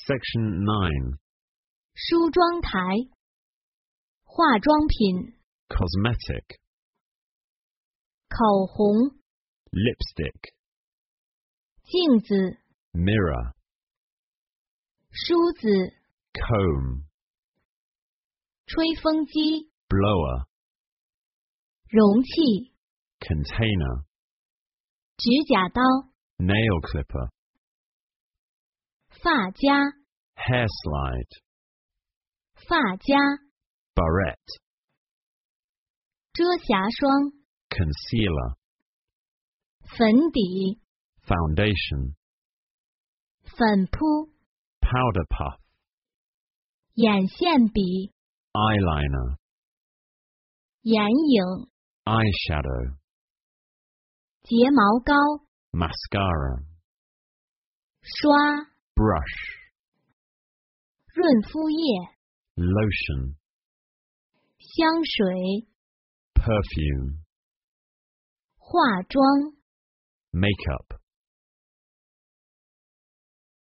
Section 9. 梳妆台，化妆品， Cosmetic. 口红， Lipstick. 镜子， Mirror. 梳子， Comb. 吹风机， Blower. 容器， Container. 指甲刀， Nail clipper. 发夹， Hair slide. 发夹， Barrette. 遮瑕霜， Concealer. 粉底， Foundation. 粉扑， Powder puff. 眼线笔， Eyeliner. 眼影， Eyeshadow. 睫毛膏， Mascara. 刷， Brush. 润肤液， Lotion. 香水， Perfume. 化妆。 Makeup.